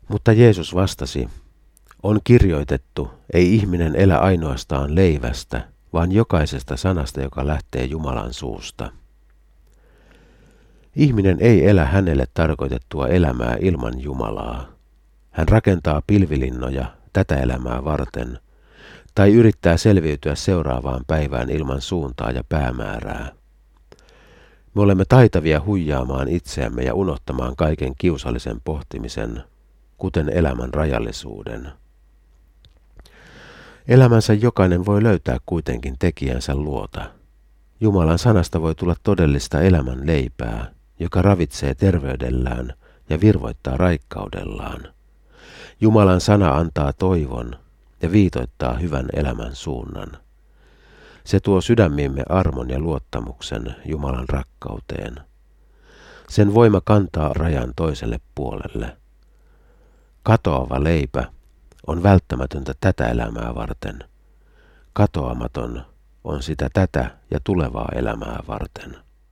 Mutta Jeesus vastasi, on kirjoitettu, ei ihminen elä ainoastaan leivästä, vaan jokaisesta sanasta, joka lähtee Jumalan suusta. Ihminen ei elä hänelle tarkoitettua elämää ilman Jumalaa. Hän rakentaa pilvilinnoja tätä elämää varten, tai yrittää selviytyä seuraavaan päivään ilman suuntaa ja päämäärää. Me olemme taitavia huijaamaan itseämme ja unohtamaan kaiken kiusallisen pohtimisen, kuten elämän rajallisuuden. Elämänsä jokainen voi löytää kuitenkin tekijänsä luota. Jumalan sanasta voi tulla todellista elämän leipää, joka ravitsee terveydellään ja virvoittaa raikkaudellaan. Jumalan sana antaa toivon ja viitoittaa hyvän elämän suunnan. Se tuo sydämiimme armon ja luottamuksen Jumalan rakkauteen. Sen voima kantaa rajan toiselle puolelle. Katoava leipä on välttämätöntä tätä elämää varten. Katoamaton on sitä tätä ja tulevaa elämää varten.